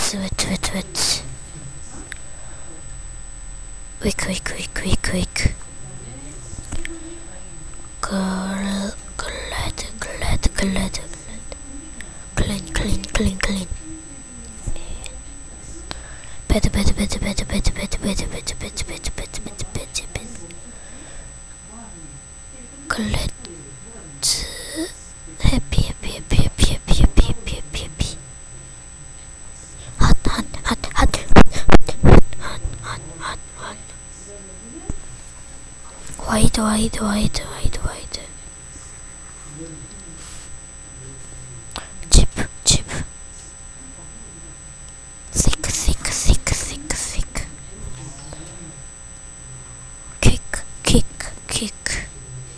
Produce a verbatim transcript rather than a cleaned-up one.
wait, wait, wait. Quick, quick, quick, quick, quick. Glad, glad, glad, glad. Clean, clean, clean, clean. Better, better, better, better, better, better, better, better, better, better, better, better, better, better. Glad. Happy, happy, happy, happy, happy, happy, happy, happy, happy. Hot, hot, hot, hot, hot, hot, hot, hot, hot. White, white, white, white.